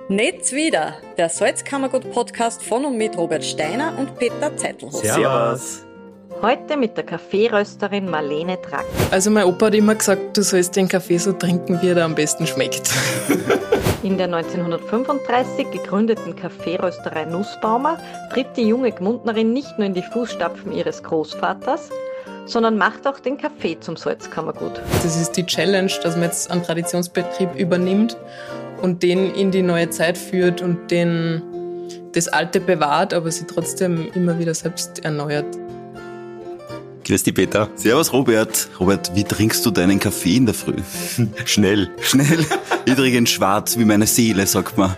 Netz wieder, der Salzkammergut-Podcast von und mit Robert Steiner und Peter Zeitelhoff. Servus. Heute mit der Kaffeerösterin Marlene Drack. Also mein Opa hat immer gesagt, du sollst den Kaffee so trinken, wie er am besten schmeckt. In der 1935 gegründeten Kaffeerösterei Nussbaumer tritt die junge Gmundnerin nicht nur in die Fußstapfen ihres Großvaters, sondern macht auch den Kaffee zum Salzkammergut. Das ist die Challenge, dass man jetzt einen Traditionsbetrieb übernimmt und den in die neue Zeit führt und den das Alte bewahrt, aber sie trotzdem immer wieder selbst erneuert. Grüß dich, Peter. Servus, Robert. Robert, wie trinkst du deinen Kaffee in der Früh? Schnell. Ich trinke ihn schwarz wie meine Seele, sagt man.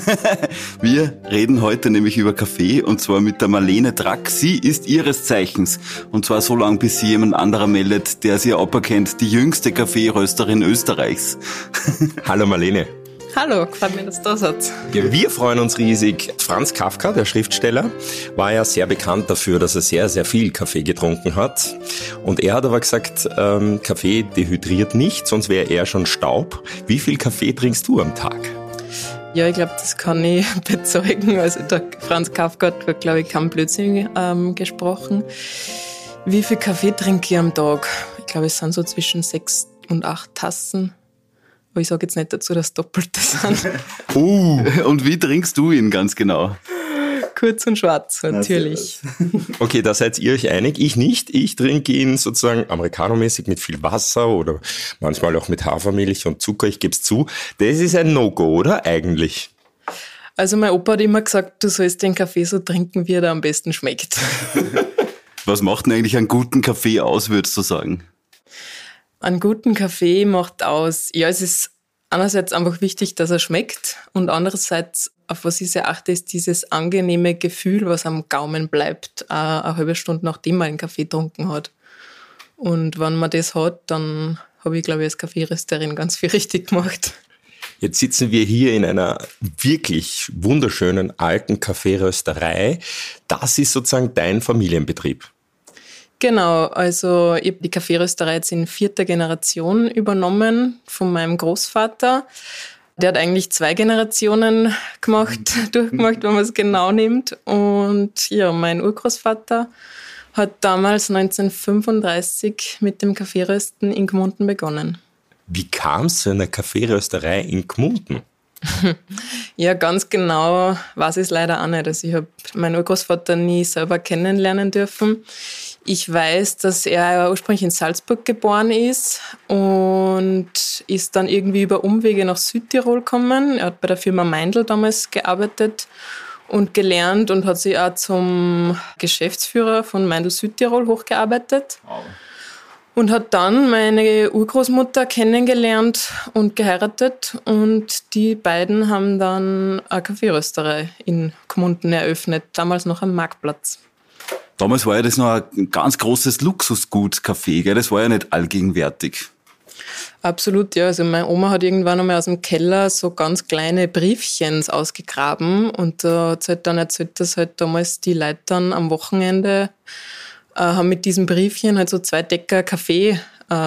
Wir reden heute nämlich über Kaffee und zwar mit der Marlene Drack. Sie ist ihres Zeichens und zwar so lange, bis sie jemand anderer meldet, der sie aberkennt, die jüngste Kaffeerösterin Österreichs. Hallo Marlene. Hallo, freut mich, dass du da seid. Wir freuen uns riesig. Franz Kafka, der Schriftsteller, war ja sehr bekannt dafür, dass er sehr, sehr viel Kaffee getrunken hat. Und er hat aber gesagt, Kaffee dehydriert nicht, sonst wäre er schon Staub. Wie viel Kaffee trinkst du am Tag? Ja, ich glaube, das kann ich bezeugen. Also der Franz Kafka hat, glaube ich, keinen Blödsinn gesprochen. Wie viel Kaffee trinke ich am Tag? Ich glaube, es sind so zwischen 6 und 8 Tassen. Aber ich sage jetzt nicht dazu, dass Doppelte sind. Und wie trinkst du ihn ganz genau? Kurz und schwarz, natürlich. Okay, da seid ihr euch einig. Ich nicht. Ich trinke ihn sozusagen americanomäßig mit viel Wasser oder manchmal auch mit Hafermilch und Zucker. Ich gebe es zu. Das ist ein No-Go, oder? Eigentlich. Also mein Opa hat immer gesagt, du sollst den Kaffee so trinken, wie er am besten schmeckt. Was macht denn eigentlich einen guten Kaffee aus, würdest du sagen? Einen guten Kaffee macht aus, ja, es ist einerseits einfach wichtig, dass er schmeckt und andererseits, auf was ich sehr achte, ist dieses angenehme Gefühl, was am Gaumen bleibt, eine halbe Stunde nachdem man einen Kaffee getrunken hat. Und wenn man das hat, dann habe ich, glaube ich, als Kaffeerösterin ganz viel richtig gemacht. Jetzt sitzen wir hier in einer wirklich wunderschönen alten Kaffeerösterei. Das ist sozusagen dein Familienbetrieb. Genau, also ich habe die Kaffeerösterei jetzt in 4. Generation übernommen von meinem Großvater. Der hat eigentlich 2 Generationen durchgemacht, wenn man es genau nimmt. Und ja, mein Urgroßvater hat damals 1935 mit dem Kaffeerösten in Gmunden begonnen. Wie kam es zu einer Kaffeerösterei in Gmunden? Ja, ganz genau weiß ich es leider auch nicht. Also ich habe meinen Urgroßvater nie selber kennenlernen dürfen. Ich weiß, dass er ursprünglich in Salzburg geboren ist und ist dann irgendwie über Umwege nach Südtirol gekommen. Er hat bei der Firma Meindl damals gearbeitet und gelernt und hat sich auch zum Geschäftsführer von Meindl Südtirol hochgearbeitet. Wow. Und hat dann meine Urgroßmutter kennengelernt und geheiratet und die beiden haben dann eine Kaffeerösterei in Gmunden eröffnet, damals noch am Marktplatz. Damals war ja das noch ein ganz großes Luxusgut, Kaffee, gell? Das war ja nicht allgegenwärtig. Absolut, ja. Also meine Oma hat irgendwann einmal aus dem Keller so ganz kleine Briefchen ausgegraben und da hat sie halt dann erzählt, dass halt damals die Leute dann am Wochenende haben mit diesem Briefchen halt so 2 Decker Kaffee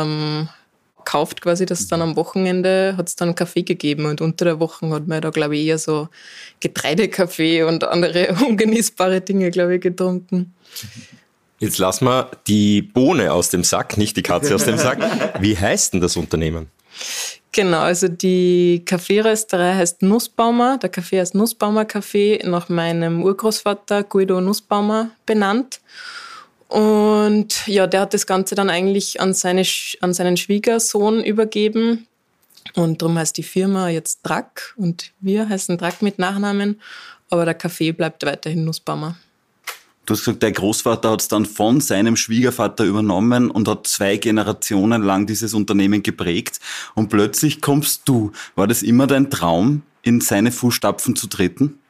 gekauft quasi, dass dann am Wochenende hat es dann Kaffee gegeben und unter der Woche hat man da, glaube ich, eher so Getreidekaffee und andere ungenießbare Dinge, glaube ich, getrunken. Jetzt lassen wir die Bohne aus dem Sack, nicht die Katze aus dem Sack. Wie heißt denn das Unternehmen? Genau, also die Kaffeerösterei heißt Nussbaumer. Der Kaffee heißt Nussbaumer Kaffee, nach meinem Urgroßvater Guido Nussbaumer benannt. Und ja, der hat das Ganze dann eigentlich an seinen Schwiegersohn übergeben. Und darum heißt die Firma jetzt Drack und wir heißen Drack mit Nachnamen. Aber der Kaffee bleibt weiterhin Nussbaumer. Du hast gesagt, dein Großvater hat es dann von seinem Schwiegervater übernommen und hat 2 Generationen lang dieses Unternehmen geprägt. Und plötzlich kommst du. War das immer dein Traum, in seine Fußstapfen zu treten?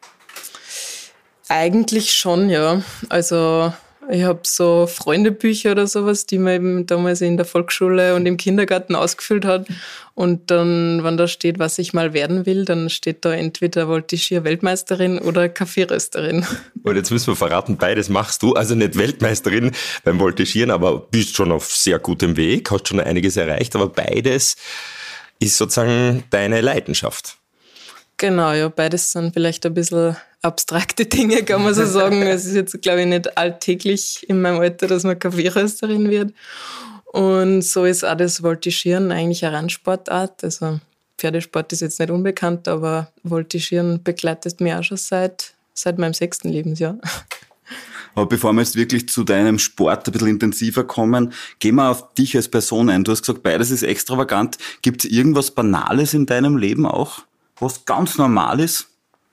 Eigentlich schon, ja. Also ich habe so Freundebücher oder sowas, die man eben damals in der Volksschule und im Kindergarten ausgefüllt hat. Und dann, wenn da steht, was ich mal werden will, dann steht da entweder Voltigier-Weltmeisterin oder Kaffeerösterin. Und jetzt müssen wir verraten, beides machst du. Also nicht Weltmeisterin beim Voltigieren, aber bist schon auf sehr gutem Weg, hast schon einiges erreicht. Aber beides ist sozusagen deine Leidenschaft. Genau, ja, beides sind vielleicht ein bisschen abstrakte Dinge, kann man so sagen. Es ist jetzt, glaube ich, nicht alltäglich in meinem Alter, dass man Kaffeerösterin wird. Und so ist auch das Voltigieren eigentlich eine Randsportart. Also Pferdesport ist jetzt nicht unbekannt, aber Voltigieren begleitet mich auch schon seit meinem 6. Lebensjahr. Aber bevor wir jetzt wirklich zu deinem Sport ein bisschen intensiver kommen, gehen wir auf dich als Person ein. Du hast gesagt, beides ist extravagant. Gibt es irgendwas Banales in deinem Leben auch, was ganz normal ist?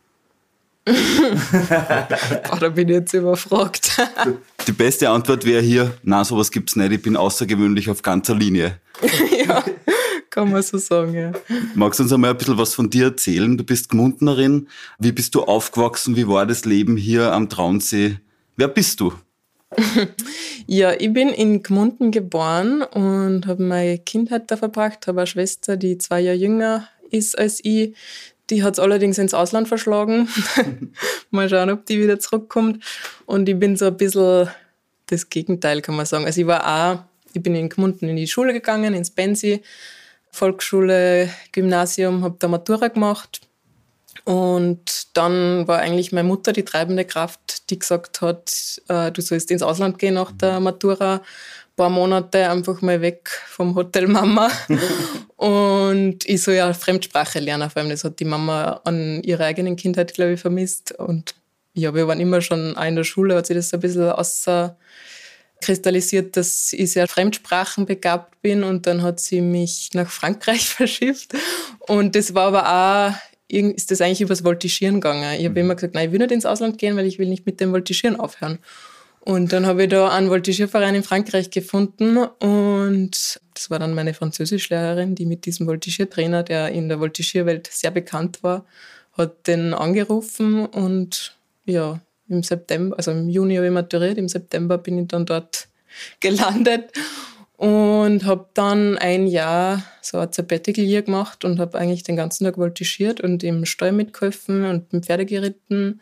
Boah, da bin ich jetzt überfragt. Die beste Antwort wäre hier, na, sowas gibt's nicht, ich bin außergewöhnlich auf ganzer Linie. Ja, kann man so sagen, ja. Magst du uns einmal ein bisschen was von dir erzählen? Du bist Gmundnerin. Wie bist du aufgewachsen? Wie war das Leben hier am Traunsee? Wer bist du? Ja, ich bin in Gmunden geboren und habe meine Kindheit da verbracht, habe eine Schwester, die 2 Jahre jünger ist als ich. Die hat es allerdings ins Ausland verschlagen. Mal schauen, ob die wieder zurückkommt. Und ich bin so ein bisschen das Gegenteil, kann man sagen. Also ich bin in Gmunden in die Schule gegangen, ins Bensi, Volksschule, Gymnasium, habe da Matura gemacht. Und dann war eigentlich meine Mutter die treibende Kraft, die gesagt hat, du sollst ins Ausland gehen nach der Matura. Ein paar Monate einfach mal weg vom Hotel Mama. Und ich soll ja Fremdsprache lernen, vor allem das hat die Mama an ihrer eigenen Kindheit, glaube ich, vermisst. Und ja, wir waren immer schon auch in der Schule, hat sich das ein bisschen kristallisiert, dass ich sehr fremdsprachenbegabt bin. Und dann hat sie mich nach Frankreich verschifft. Und das war aber auch, ist das eigentlich übers Voltigieren gegangen. Ich habe immer gesagt, nein, ich will nicht ins Ausland gehen, weil ich will nicht mit dem Voltigieren aufhören. Und dann habe ich da einen Voltigierverein in Frankreich gefunden und das war dann meine Französischlehrerin, die mit diesem Voltigiertrainer, der in der Voltigierwelt sehr bekannt war, hat den angerufen und ja, im September, also im Juni habe ich maturiert, im September bin ich dann dort gelandet und habe dann ein Jahr so ein Sabbatical Year gemacht und habe eigentlich den ganzen Tag voltigiert und im Stall mitgeholfen und mit Pferde geritten.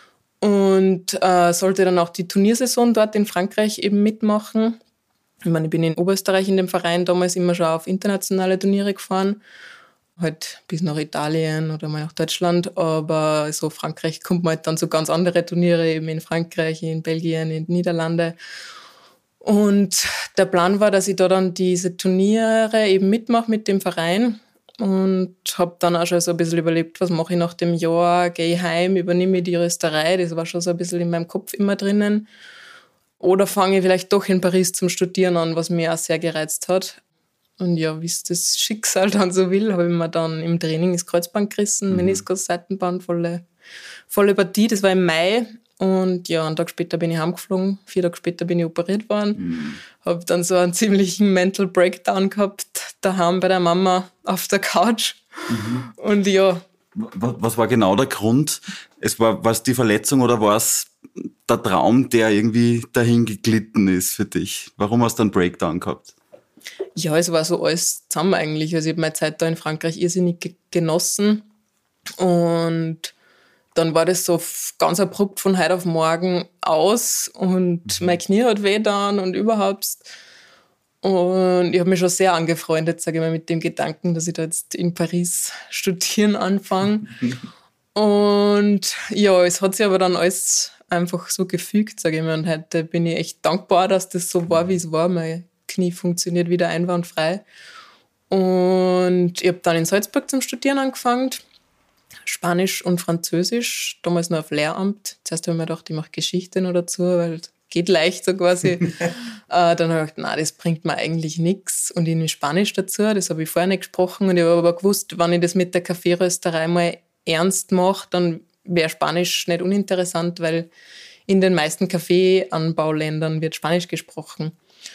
Und sollte dann auch die Turniersaison dort in Frankreich eben mitmachen. Ich meine, ich bin in Oberösterreich in dem Verein damals immer schon auf internationale Turniere gefahren. Halt bis nach Italien oder mal nach Deutschland. Aber so Frankreich kommt man halt dann so ganz andere Turniere, eben in Frankreich, in Belgien, in den Niederlanden. Und der Plan war, dass ich da dann diese Turniere eben mitmache mit dem Verein. Und habe dann auch schon so ein bisschen überlegt, was mache ich nach dem Jahr, gehe ich heim, übernehme ich die Rösterei, das war schon so ein bisschen in meinem Kopf immer drinnen. Oder fange ich vielleicht doch in Paris zum Studieren an, was mich auch sehr gereizt hat. Und ja, wie es das Schicksal dann so will, habe ich mir dann im Training das Kreuzband gerissen, Meniskus, Seitenband, volle Partie, das war im Mai. Und ja, einen Tag später bin ich heimgeflogen, 4 Tage später bin ich operiert worden. Habe dann so einen ziemlichen Mental Breakdown gehabt, daheim bei der Mama auf der Couch. Und ja. Was war genau der Grund? War es die Verletzung oder war es der Traum, der irgendwie dahin geglitten ist für dich? Warum hast du einen Breakdown gehabt? Ja, es war so alles zusammen eigentlich. Also ich habe meine Zeit da in Frankreich irrsinnig genossen. Und dann war das so ganz abrupt von heute auf morgen aus und mein Knie hat weh dann und überhaupt. Und ich habe mich schon sehr angefreundet, sage ich mal, mit dem Gedanken, dass ich da jetzt in Paris studieren anfange. Und ja, es hat sich aber dann alles einfach so gefügt, sage ich mal. Und heute bin ich echt dankbar, dass das so war, wie es war. Mein Knie funktioniert wieder einwandfrei. Und ich habe dann in Salzburg zum Studieren angefangen. Spanisch und Französisch, damals noch auf Lehramt. Zuerst habe ich mir gedacht, ich mache Geschichte noch dazu, weil es geht leicht so quasi. Dann habe ich gedacht, nein, das bringt mir eigentlich nichts. Und irgendwie Spanisch dazu, das habe ich vorher nicht gesprochen. Und ich habe aber gewusst, wenn ich das mit der Kaffeerösterei mal ernst mache, dann wäre Spanisch nicht uninteressant, weil in den meisten Kaffeeanbauländern wird Spanisch gesprochen.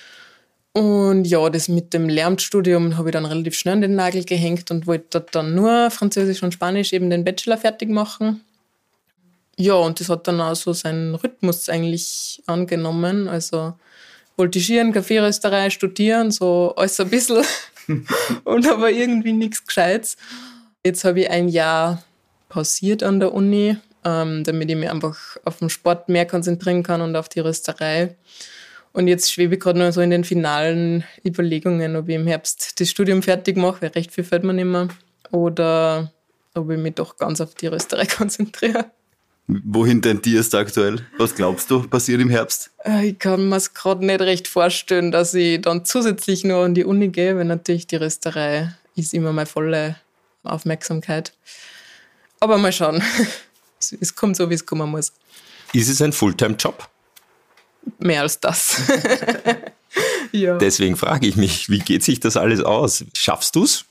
Und ja, das mit dem Lehramtsstudium habe ich dann relativ schnell an den Nagel gehängt und wollte dort dann nur Französisch und Spanisch eben den Bachelor fertig machen. Ja, und das hat dann auch so seinen Rhythmus eigentlich angenommen. Also Voltigieren, Kaffeerösterei, studieren, so alles ein bisschen und aber irgendwie nichts Gescheites. Jetzt habe ich ein Jahr pausiert an der Uni, damit ich mich einfach auf den Sport mehr konzentrieren kann und auf die Rösterei. Und jetzt schwebe ich gerade noch so in den finalen Überlegungen, ob ich im Herbst das Studium fertig mache, weil recht viel fällt mir nicht mehr. Oder ob ich mich doch ganz auf die Rösterei konzentriere. Wohin tendierst du aktuell? Was glaubst du, passiert im Herbst? Ich kann mir es gerade nicht recht vorstellen, dass ich dann zusätzlich noch an die Uni gehe, weil natürlich die Rösterei ist immer meine volle Aufmerksamkeit. Aber mal schauen. Es kommt so, wie es kommen muss. Ist es ein Fulltime-Job? Mehr als das. Ja. Deswegen frage ich mich, wie geht sich das alles aus? Schaffst du's?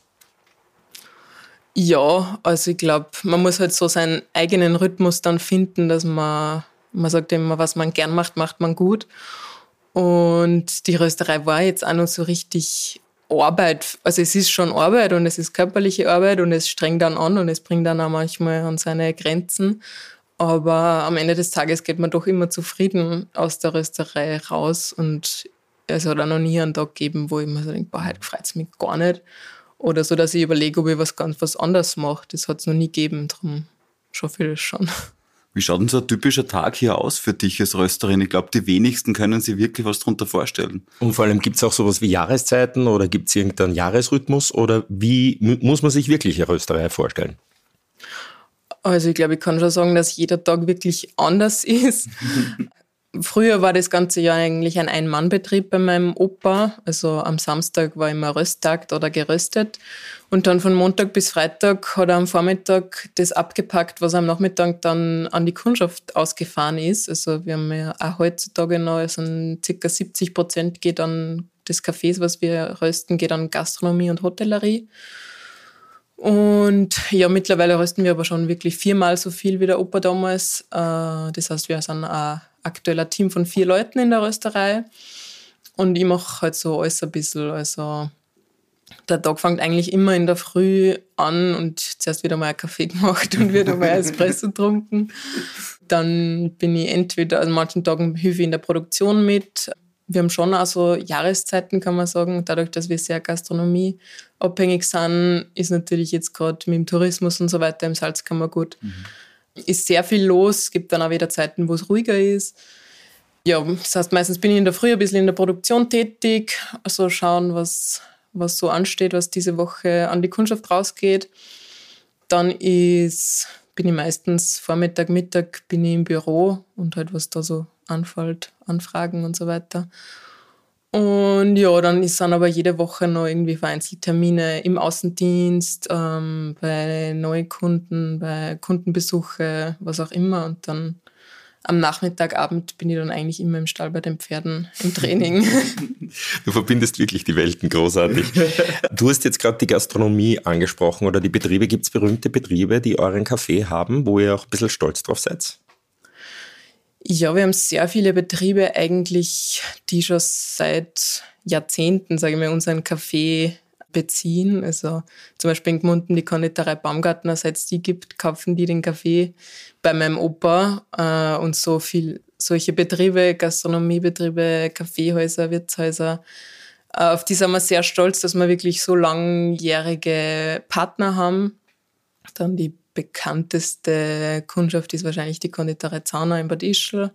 Ja, also ich glaube, man muss halt so seinen eigenen Rhythmus dann finden, dass man sagt immer, was man gern macht, macht man gut. Und die Rösterei war jetzt auch noch so richtig Arbeit. Also es ist schon Arbeit und es ist körperliche Arbeit und es strengt dann an und es bringt dann auch manchmal an seine Grenzen. Aber am Ende des Tages geht man doch immer zufrieden aus der Rösterei raus und es hat auch noch nie einen Tag gegeben, wo ich mir so denke, boah, heute freut es mich gar nicht. Oder so, dass ich überlege, ob ich was anderes mache. Das hat es noch nie gegeben, darum schaffe ich das schon. Wie schaut denn so ein typischer Tag hier aus für dich als Rösterin? Ich glaube, die wenigsten können sich wirklich was darunter vorstellen. Und vor allem, gibt es auch sowas wie Jahreszeiten oder gibt es irgendeinen Jahresrhythmus oder wie muss man sich wirklich eine Rösterei vorstellen? Also ich glaube, ich kann schon sagen, dass jeder Tag wirklich anders ist. Früher war das ganze Jahr eigentlich ein Ein-Mann-Betrieb bei meinem Opa. Also am Samstag war immer Rösttag oder geröstet. Und dann von Montag bis Freitag hat er am Vormittag das abgepackt, was am Nachmittag dann an die Kundschaft ausgefahren ist. Also wir haben ja auch heutzutage noch, also ca. 70% geht an des Cafés, was wir rösten, geht an Gastronomie und Hotellerie. Und ja, mittlerweile rösten wir aber schon wirklich 4-mal so viel wie der Opa damals. Das heißt, wir sind ein aktueller Team von 4 Leuten in der Rösterei. Und ich mache halt so alles ein bisschen. Also der Tag fängt eigentlich immer in der Früh an und zuerst wieder mal einen Kaffee gemacht und wieder mal Espresso getrunken. Dann bin ich entweder, an manchen Tagen helfe ich in der Produktion mit. Wir haben schon auch so Jahreszeiten, kann man sagen. Dadurch, dass wir sehr gastronomieabhängig sind, ist natürlich jetzt gerade mit dem Tourismus und so weiter im Salzkammergut ist sehr viel los. Es gibt dann auch wieder Zeiten, wo es ruhiger ist. Ja, das heißt, meistens bin ich in der Früh ein bisschen in der Produktion tätig. Also schauen, was so ansteht, was diese Woche an die Kundschaft rausgeht. Dann bin ich meistens Vormittag, Mittag bin ich im Büro und halt was da so anfällt, Anfragen und so weiter. Und ja, dann sind aber jede Woche noch irgendwie vereinzelt Termine im Außendienst, bei Neukunden, bei Kundenbesuche, was auch immer. Und dann am Nachmittagabend bin ich dann eigentlich immer im Stall bei den Pferden im Training. Du verbindest wirklich die Welten, großartig. Du hast jetzt gerade die Gastronomie angesprochen oder die Betriebe. Gibt es berühmte Betriebe, die euren Kaffee haben, wo ihr auch ein bisschen stolz drauf seid? Ja, wir haben sehr viele Betriebe eigentlich, die schon seit Jahrzehnten, sage ich mal, unseren Kaffee beziehen. Also zum Beispiel in Gmunden die Konditorei Baumgartner, seit es die gibt, kaufen die den Kaffee bei meinem Opa. Und so viel solche Betriebe, Gastronomiebetriebe, Kaffeehäuser, Wirtshäuser, auf die sind wir sehr stolz, dass wir wirklich so langjährige Partner haben. Dann die bekannteste Kundschaft ist wahrscheinlich die Konditorei Zauner in Bad Ischl.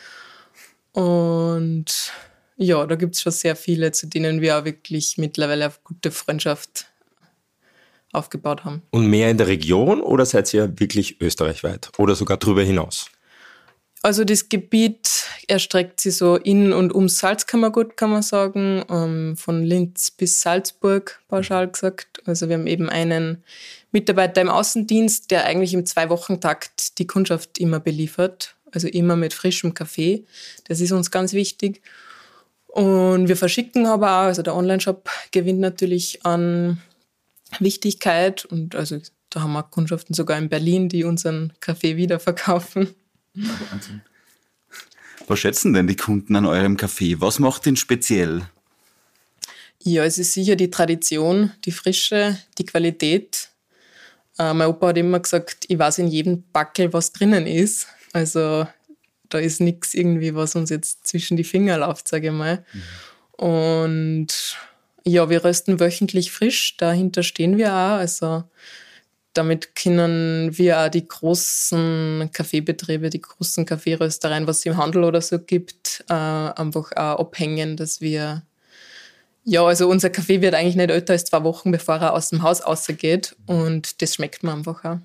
Und ja, da gibt es schon sehr viele, zu denen wir auch wirklich mittlerweile eine gute Freundschaft aufgebaut haben. Und mehr in der Region oder seid ihr wirklich österreichweit oder sogar darüber hinaus? Also das Gebiet erstreckt sich so in und ums Salzkammergut, kann man sagen, von Linz bis Salzburg, pauschal gesagt. Also wir haben eben einen Mitarbeiter im Außendienst, der eigentlich im 2-Wochen-Takt die Kundschaft immer beliefert, also immer mit frischem Kaffee. Das ist uns ganz wichtig. Und wir verschicken aber auch, also der Onlineshop gewinnt natürlich an Wichtigkeit. Und also da haben wir Kundschaften sogar in Berlin, die unseren Kaffee wiederverkaufen. Wahnsinn. Was schätzen denn die Kunden an eurem Kaffee? Was macht ihn speziell? Ja, es ist sicher die Tradition, die Frische, die Qualität. Mein Opa hat immer gesagt, ich weiß in jedem Backel, was drinnen ist. Also da ist nichts irgendwie, was uns jetzt zwischen die Finger läuft, sage ich mal. Und ja, wir rösten wöchentlich frisch, dahinter stehen wir auch. Also damit können wir auch die großen Kaffeebetriebe, die großen Kaffeeröstereien, was es im Handel oder so gibt, einfach auch abhängen, dass wir Ja, also unser Kaffee wird eigentlich nicht älter als 2 Wochen, bevor er aus dem Haus rausgeht. Und das schmeckt mir einfach auch.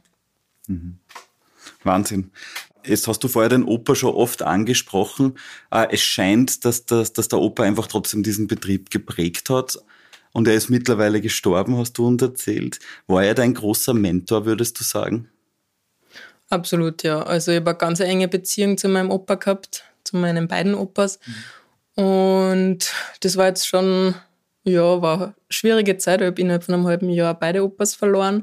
Wahnsinn. Jetzt hast du vorher den Opa schon oft angesprochen. Es scheint, dass der Opa einfach trotzdem diesen Betrieb geprägt hat. Und er ist mittlerweile gestorben, hast du uns erzählt. War er dein großer Mentor, würdest du sagen? Absolut, ja. Also ich habe eine ganz enge Beziehung zu meinem Opa gehabt, zu meinen beiden Opas. Und das war jetzt schon, war eine schwierige Zeit. Ich habe innerhalb von einem halben Jahr beide Opas verloren.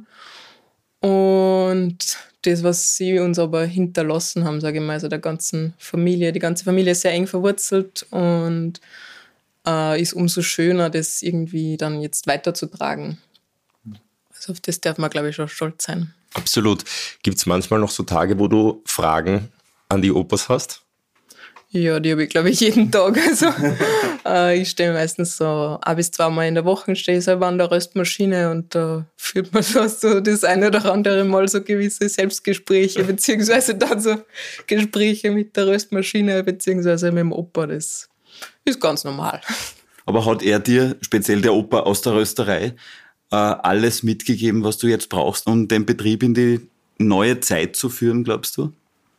Und das, was sie uns aber hinterlassen haben, sage ich mal, also die ganze Familie ist sehr eng verwurzelt und ist umso schöner, das irgendwie dann jetzt weiterzutragen. Also auf das darf man, glaube ich, schon stolz sein. Absolut. Gibt es manchmal noch so Tage, wo du Fragen an die Opas hast? Ja, die habe ich, glaube ich, jeden Tag. Also, ich stehe meistens so 1 bis 2 Mal in der Woche, stehe ich selber an der Röstmaschine und da führt man so das eine oder andere Mal so gewisse Selbstgespräche, beziehungsweise dann so Gespräche mit der Röstmaschine, beziehungsweise mit dem Opa. Das ist ganz normal. Aber hat er dir, speziell der Opa aus der Rösterei, alles mitgegeben, was du jetzt brauchst, um den Betrieb in die neue Zeit zu führen, glaubst du?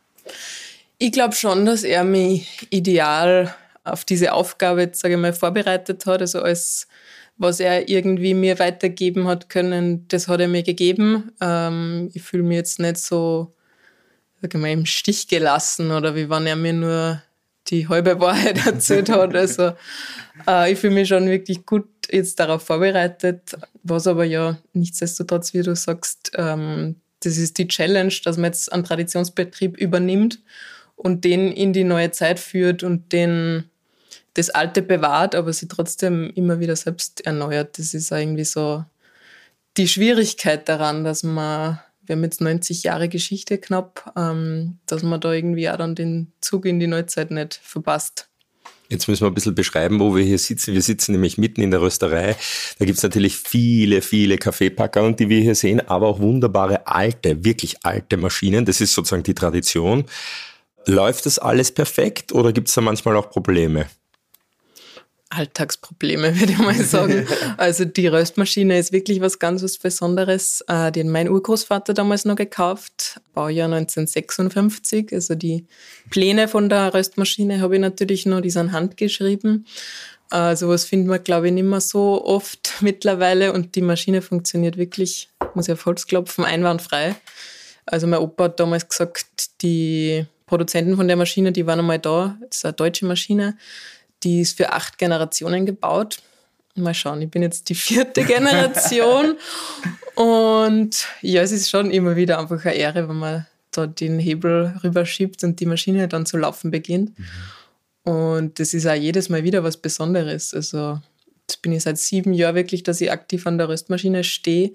Ich glaube schon, dass er mich ideal auf diese Aufgabe, jetzt sage ich mal, vorbereitet hat. Also alles, was er irgendwie mir weitergeben hat können, das hat er mir gegeben. Ich fühle mich jetzt nicht so, sage ich mal, im Stich gelassen oder wie wenn er mir nur die halbe Wahrheit erzählt hat. Also ich fühle mich schon wirklich gut jetzt darauf vorbereitet, was aber ja nichtsdestotrotz, wie du sagst, das ist die Challenge, dass man jetzt einen Traditionsbetrieb übernimmt und den in die neue Zeit führt und das Alte bewahrt, aber sie trotzdem immer wieder selbst erneuert. Das ist irgendwie so die Schwierigkeit daran, dass wir haben jetzt 90 Jahre Geschichte knapp, dass man da irgendwie auch dann den Zug in die Neuzeit nicht verpasst. Jetzt müssen wir ein bisschen beschreiben, wo wir hier sitzen. Wir sitzen nämlich mitten in der Rösterei. Da gibt es natürlich viele, viele Kaffeepacker, die wir hier sehen, aber auch wunderbare alte, wirklich alte Maschinen. Das ist sozusagen die Tradition. Läuft das alles perfekt oder gibt es da manchmal auch Probleme? Alltagsprobleme, würde ich mal sagen. Also die Röstmaschine ist wirklich was ganz was Besonderes. Die hat mein Urgroßvater damals noch gekauft, Baujahr 1956. Also die Pläne von der Röstmaschine habe ich natürlich noch, die sind handgeschrieben. Sowas findet man, glaube ich, nicht mehr so oft mittlerweile. Und die Maschine funktioniert wirklich, muss ich auf Holz klopfen, einwandfrei. Also mein Opa hat damals gesagt, die Produzenten von der Maschine, die waren einmal da. Das ist eine deutsche Maschine. Die ist für 8 Generationen gebaut. Mal schauen, ich bin jetzt die 4. Generation. Und ja, es ist schon immer wieder einfach eine Ehre, wenn man da den Hebel rüberschiebt und die Maschine dann zu laufen beginnt. Und das ist auch jedes Mal wieder was Besonderes. Also jetzt bin ich seit 7 Jahren wirklich, dass ich aktiv an der Röstmaschine stehe.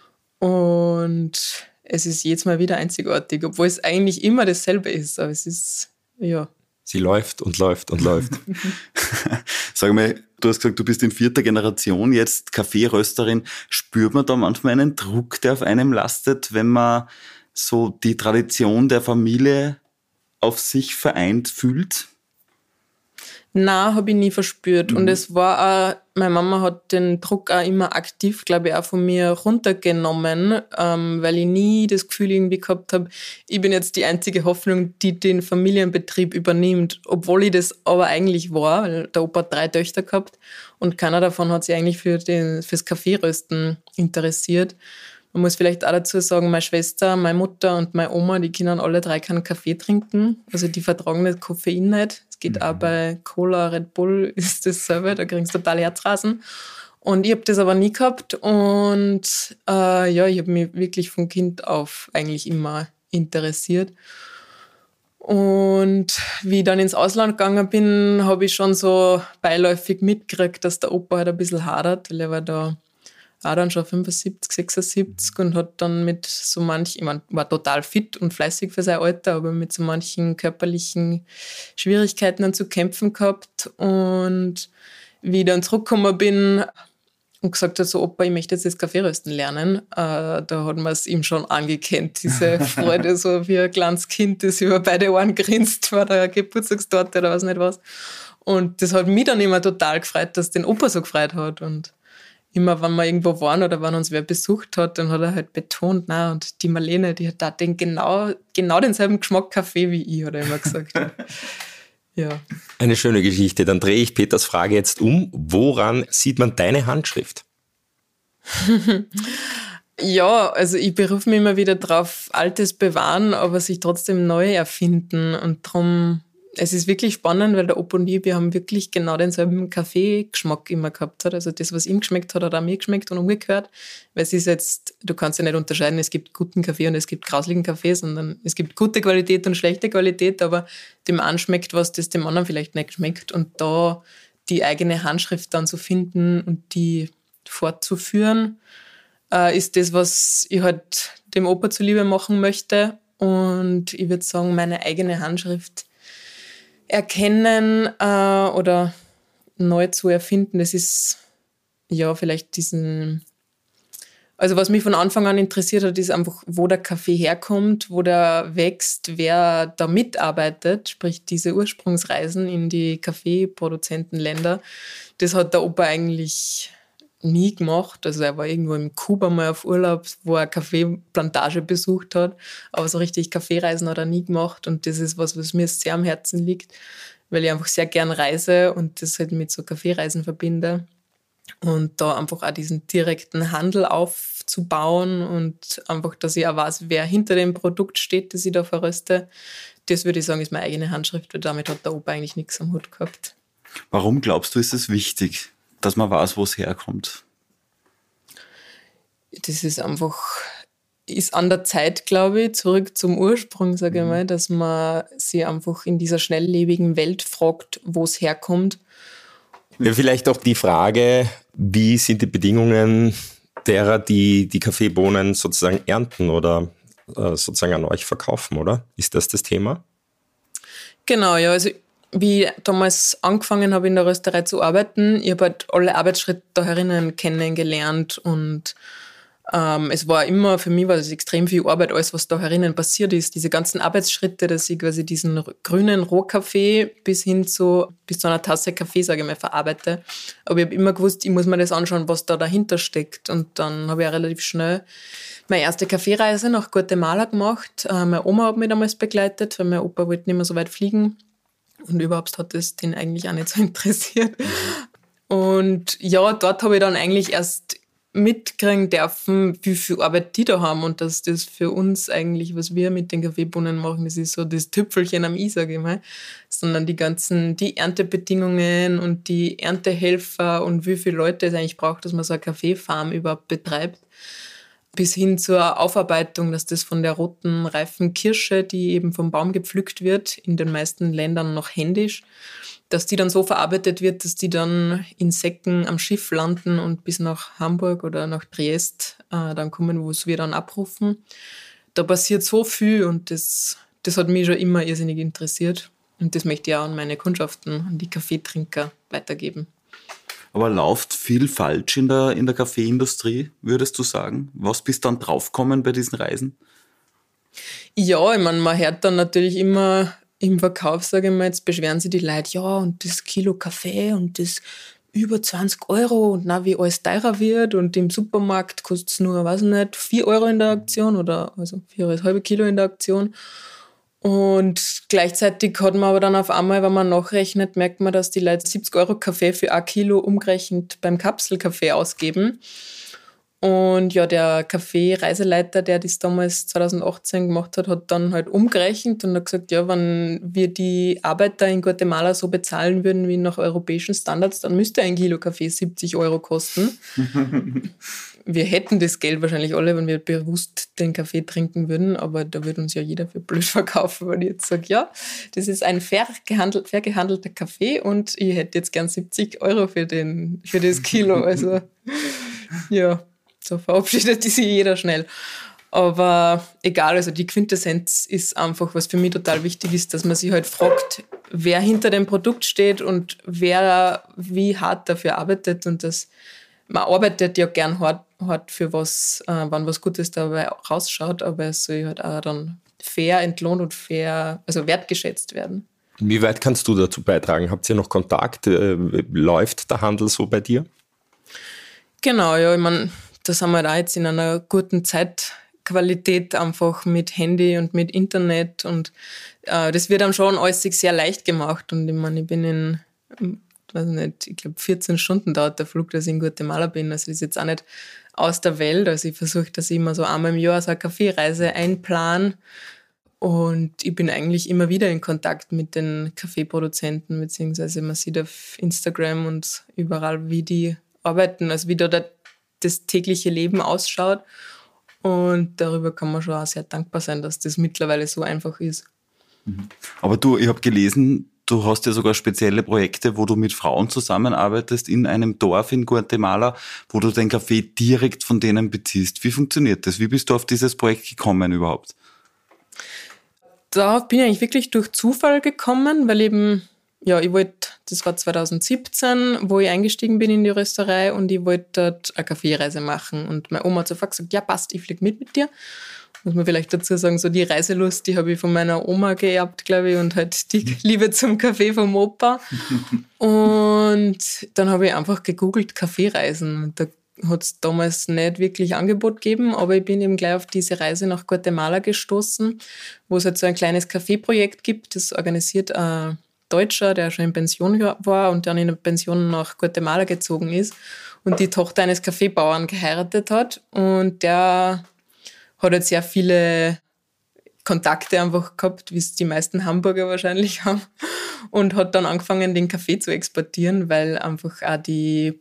Und es ist jedes Mal wieder einzigartig, obwohl es eigentlich immer dasselbe ist. Aber es ist, ja... Sie läuft und läuft und läuft. Sag mal, du hast gesagt, du bist in 4. Generation jetzt Kaffeerösterin. Spürt man da manchmal einen Druck, der auf einem lastet, wenn man so die Tradition der Familie auf sich vereint fühlt? Nein, habe ich nie verspürt. Und es war auch, meine Mama hat den Druck auch immer aktiv, glaube ich, auch von mir runtergenommen, weil ich nie das Gefühl irgendwie gehabt habe, ich bin jetzt die einzige Hoffnung, die den Familienbetrieb übernimmt, obwohl ich das aber eigentlich war, weil der Opa hat 3 Töchter gehabt und keiner davon hat sich eigentlich fürs Kaffeerösten interessiert. Man muss vielleicht auch dazu sagen, meine Schwester, meine Mutter und meine Oma, die können alle 3 keinen Kaffee trinken. Also die vertragen das Koffein nicht. Es geht auch bei Cola, Red Bull ist dasselbe, da kriegst du total Herzrasen. Und ich habe das aber nie gehabt. Und ich habe mich wirklich von Kind auf eigentlich immer interessiert. Und wie ich dann ins Ausland gegangen bin, habe ich schon so beiläufig mitgekriegt, dass der Opa halt ein bisschen hadert, weil er war da auch dann schon 75, 76 und hat dann mit so manchen, ich meine, war total fit und fleißig für sein Alter, aber mit so manchen körperlichen Schwierigkeiten dann zu kämpfen gehabt. Und wie ich dann zurückgekommen bin und gesagt hat, so Opa, ich möchte jetzt das Kaffeerösten lernen, da hat man es ihm schon angekennt, diese Freude, so wie ein kleines Kind, das über beide Ohren grinst vor der Geburtstagstorte oder was nicht was. Und das hat mich dann immer total gefreut, dass den Opa so gefreut hat. Und immer, wenn wir irgendwo waren oder wenn uns wer besucht hat, dann hat er halt betont, na, und die Marlene, die hat da den genau denselben Geschmack Kaffee wie ich, hat er immer gesagt. Ja. Eine schöne Geschichte. Dann drehe ich Peters Frage jetzt um. Woran sieht man deine Handschrift? Ja, also ich berufe mich immer wieder drauf, Altes bewahren, aber sich trotzdem neu erfinden. Und darum, es ist wirklich spannend, weil der Opa und ich, wir haben wirklich genau denselben Kaffeegeschmack immer gehabt. Also das, was ihm geschmeckt hat, hat auch mir geschmeckt und umgekehrt. Weil es ist jetzt, du kannst ja nicht unterscheiden, es gibt guten Kaffee und es gibt grausligen Kaffee, sondern es gibt gute Qualität und schlechte Qualität, aber dem einen schmeckt was, das dem anderen vielleicht nicht schmeckt. Und da die eigene Handschrift dann zu finden und die fortzuführen, ist das, was ich halt dem Opa zuliebe machen möchte. Und ich würde sagen, meine eigene Handschrift erkennen oder neu zu erfinden, das ist ja vielleicht also was mich von Anfang an interessiert hat, ist einfach, wo der Kaffee herkommt, wo der wächst, wer da mitarbeitet, sprich diese Ursprungsreisen in die Kaffeeproduzentenländer. Das hat der Opa eigentlich nie gemacht. Also er war irgendwo in Kuba mal auf Urlaub, wo er eine Kaffeeplantage besucht hat, aber so richtig Kaffeereisen hat er nie gemacht und das ist was mir sehr am Herzen liegt, weil ich einfach sehr gern reise und das halt mit so Kaffeereisen verbinde und da einfach auch diesen direkten Handel aufzubauen und einfach, dass ich auch weiß, wer hinter dem Produkt steht, das ich da verröste. Das würde ich sagen, ist meine eigene Handschrift, weil damit hat der Opa eigentlich nichts am Hut gehabt. Warum glaubst du, ist es wichtig, dass man weiß, wo es herkommt? Das ist einfach, ist an der Zeit, glaube ich, zurück zum Ursprung, sage ich mal, dass man sich einfach in dieser schnelllebigen Welt fragt, wo es herkommt. Ja, vielleicht auch die Frage, wie sind die Bedingungen derer, die die Kaffeebohnen sozusagen ernten oder sozusagen an euch verkaufen, oder? Ist das Thema? Genau, ja, also wie ich damals angefangen habe, in der Rösterei zu arbeiten, ich habe halt alle Arbeitsschritte da herinnen kennengelernt und es war immer, für mich war das extrem viel Arbeit, alles was da herinnen passiert ist, diese ganzen Arbeitsschritte, dass ich quasi diesen grünen Rohkaffee bis zu einer Tasse Kaffee, sage ich mal, verarbeite. Aber ich habe immer gewusst, ich muss mir das anschauen, was da dahinter steckt. Und dann habe ich auch relativ schnell meine erste Kaffeereise nach Guatemala gemacht. Meine Oma hat mich damals begleitet, weil mein Opa wollte nicht mehr so weit fliegen. Und überhaupt hat es den eigentlich auch nicht so interessiert. Und ja, dort habe ich dann eigentlich erst mitkriegen dürfen, wie viel Arbeit die da haben und dass das für uns eigentlich, was wir mit den Kaffeebohnen machen, das ist so das Tüpfelchen am i, sage ich mal, sondern die Erntebedingungen und die Erntehelfer und wie viele Leute es eigentlich braucht, dass man so eine Kaffeefarm überhaupt betreibt, bis hin zur Aufarbeitung, dass das von der roten, reifen Kirsche, die eben vom Baum gepflückt wird, in den meisten Ländern noch händisch, dass die dann so verarbeitet wird, dass die dann in Säcken am Schiff landen und bis nach Hamburg oder nach Triest dann kommen, wo es wir dann abrufen. Da passiert so viel und das hat mich schon immer irrsinnig interessiert. Und das möchte ich auch an meine Kundschaften, an die Kaffeetrinker weitergeben. Aber läuft viel falsch in der Kaffeeindustrie, würdest du sagen? Was bist dann draufgekommen bei diesen Reisen? Ja, ich meine, man hört dann natürlich immer im Verkauf, sage ich mal, jetzt beschweren sich die Leute, ja, und das Kilo Kaffee und das über 20 Euro und na, wie alles teurer wird und im Supermarkt kostet es nur, weiß ich nicht, 4 Euro in der Aktion oder also 4,5 Kilo in der Aktion. Und gleichzeitig hat man aber dann auf einmal, wenn man nachrechnet, merkt man, dass die Leute 70 Euro Kaffee für 1 Kilo umgerechnet beim Kapselkaffee ausgeben. Und ja, der Kaffee-Reiseleiter, der das damals 2018 gemacht hat, hat dann halt umgerechnet und hat gesagt, ja, wenn wir die Arbeiter in Guatemala so bezahlen würden wie nach europäischen Standards, dann müsste 1 Kilo Kaffee 70 Euro kosten. Wir hätten das Geld wahrscheinlich alle, wenn wir bewusst den Kaffee trinken würden, aber da würde uns ja jeder für blöd verkaufen, wenn ich jetzt sage, ja, das ist ein fair gehandelter Kaffee und ich hätte jetzt gern 70 Euro für das Kilo. Also ja, so verabschiedet sich jeder schnell. Aber egal, also die Quintessenz ist einfach, was für mich total wichtig ist, dass man sich halt fragt, wer hinter dem Produkt steht und wer wie hart dafür arbeitet und das man arbeitet ja gern hart für was, wenn was Gutes dabei rausschaut, aber es soll halt auch dann fair entlohnt und fair, also wertgeschätzt werden. Wie weit kannst du dazu beitragen? Habt ihr noch Kontakt? Läuft der Handel so bei dir? Genau, ja, ich meine, da sind wir halt auch jetzt in einer guten Zeitqualität einfach mit Handy und mit Internet und das wird einem schon alles sehr leicht gemacht und ich meine, ich bin weiß nicht, ich glaube 14 Stunden dauert der Flug, dass ich in Guatemala bin, also das ist jetzt auch nicht aus der Welt, also ich versuche, dass ich immer so einmal im Jahr so eine Kaffeereise einplan und ich bin eigentlich immer wieder in Kontakt mit den Kaffeeproduzenten, beziehungsweise man sieht auf Instagram und überall, wie die arbeiten, also wie da das tägliche Leben ausschaut. Und darüber kann man schon auch sehr dankbar sein, dass das mittlerweile so einfach ist. Aber ich habe gelesen, du hast ja sogar spezielle Projekte, wo du mit Frauen zusammenarbeitest in einem Dorf in Guatemala, wo du den Kaffee direkt von denen beziehst. Wie funktioniert das? Wie bist du auf dieses Projekt gekommen überhaupt? Darauf bin ich eigentlich wirklich durch Zufall gekommen, weil eben, ja, das war 2017, wo ich eingestiegen bin in die Rösterei und ich wollte dort eine Kaffeereise machen. Und meine Oma hat sofort gesagt, ja passt, ich fliege mit dir. Muss man vielleicht dazu sagen, so die Reiselust, die habe ich von meiner Oma geerbt, glaube ich, und halt die Liebe zum Kaffee vom Opa. Und dann habe ich einfach gegoogelt Kaffeereisen. Und da hat es damals nicht wirklich Angebot gegeben, aber ich bin eben gleich auf diese Reise nach Guatemala gestoßen, wo es halt so ein kleines Kaffeeprojekt gibt, das organisiert ein Deutscher, der schon in Pension war und dann in der Pension nach Guatemala gezogen ist und die Tochter eines Kaffeebauern geheiratet hat. Und der hat halt sehr viele Kontakte einfach gehabt, wie es die meisten Hamburger wahrscheinlich haben. Und hat dann angefangen, den Kaffee zu exportieren, weil einfach auch die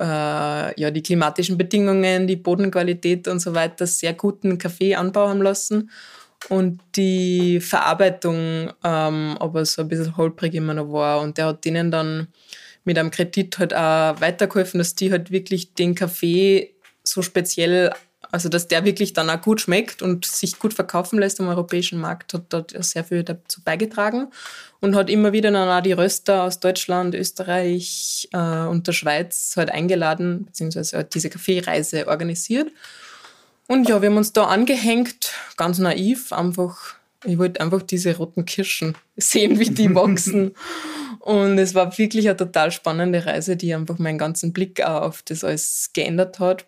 klimatischen Bedingungen, die Bodenqualität und so weiter sehr guten Kaffee anbauen haben lassen. Und die Verarbeitung aber so ein bisschen holprig immer noch war. Und der hat denen dann mit einem Kredit halt auch weitergeholfen, dass die halt wirklich den Kaffee so speziell, also dass der wirklich dann auch gut schmeckt und sich gut verkaufen lässt am europäischen Markt, hat dort sehr viel dazu beigetragen und hat immer wieder dann auch die Röster aus Deutschland, Österreich und der Schweiz halt eingeladen, beziehungsweise halt diese Kaffeereise organisiert. Und ja, wir haben uns da angehängt, ganz naiv, ich wollte einfach diese roten Kirschen sehen, wie die wachsen. Und es war wirklich eine total spannende Reise, die einfach meinen ganzen Blick auch auf das alles geändert hat.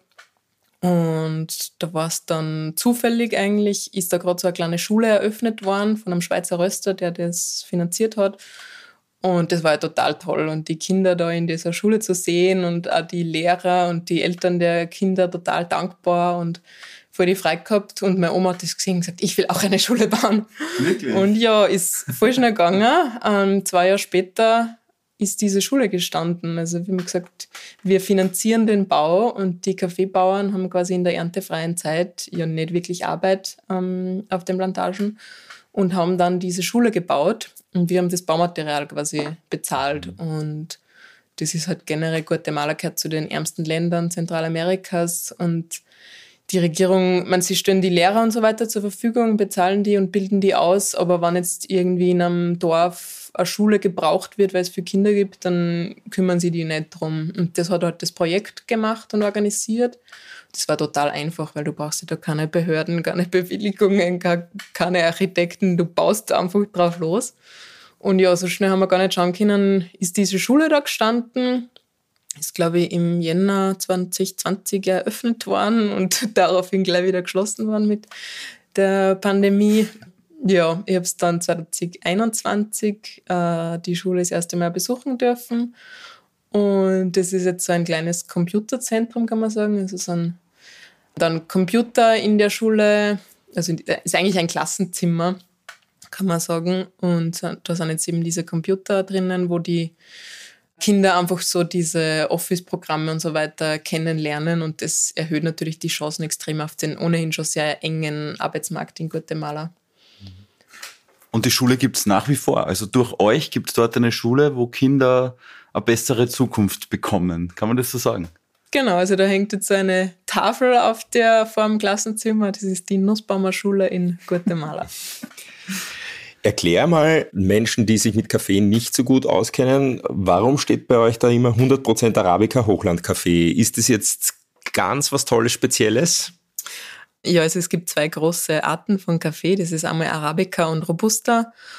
Und da war es dann zufällig eigentlich, ist da gerade so eine kleine Schule eröffnet worden von einem Schweizer Röster, der das finanziert hat. Und das war ja total toll. Und die Kinder da in dieser Schule zu sehen und auch die Lehrer und die Eltern der Kinder total dankbar und voll die Freude gehabt. Und meine Oma hat das gesehen und gesagt, ich will auch eine Schule bauen. Wirklich? Und ja, ist voll schnell gegangen. 2 Jahre später ist diese Schule gestanden. Also wir haben gesagt, wir finanzieren den Bau und die Kaffeebauern haben quasi in der erntefreien Zeit ja nicht wirklich Arbeit auf den Plantagen und haben dann diese Schule gebaut und wir haben das Baumaterial quasi bezahlt. Und das ist halt generell, Guatemala gehört zu den ärmsten Ländern Zentralamerikas und die Regierung, sie stellen die Lehrer und so weiter zur Verfügung, bezahlen die und bilden die aus, aber wenn jetzt irgendwie in einem Dorf eine Schule gebraucht wird, weil es für Kinder gibt, dann kümmern sie die nicht drum. Und das hat halt das Projekt gemacht und organisiert. Das war total einfach, weil du brauchst ja da keine Behörden, keine Bewilligungen, keine Architekten, du baust einfach drauf los. Und ja, so schnell haben wir gar nicht schauen können, ist diese Schule da gestanden. Ist, glaube ich, im Jänner 2020 eröffnet worden und daraufhin gleich wieder geschlossen worden mit der Pandemie. Ja, ich habe es dann 2021 die Schule das erste Mal besuchen dürfen. Und das ist jetzt so ein kleines Computerzentrum, kann man sagen. Also sind dann Computer in der Schule, also ist eigentlich ein Klassenzimmer, kann man sagen. Und da sind jetzt eben diese Computer drinnen, wo die Kinder einfach so diese Office-Programme und so weiter kennenlernen und das erhöht natürlich die Chancen extrem auf den ohnehin schon sehr engen Arbeitsmarkt in Guatemala. Und die Schule gibt es nach wie vor. Also durch euch gibt es dort eine Schule, wo Kinder eine bessere Zukunft bekommen. Kann man das so sagen? Genau, also da hängt jetzt eine Tafel vor dem Klassenzimmer. Das ist die Nussbaumer Schule in Guatemala. Erklär mal Menschen, die sich mit Kaffee nicht so gut auskennen, warum steht bei euch da immer 100% Arabica Hochlandkaffee? Ist das jetzt ganz was Tolles, Spezielles? Ja, also es gibt 2 große Arten von Kaffee. Das ist einmal Arabica und Robusta.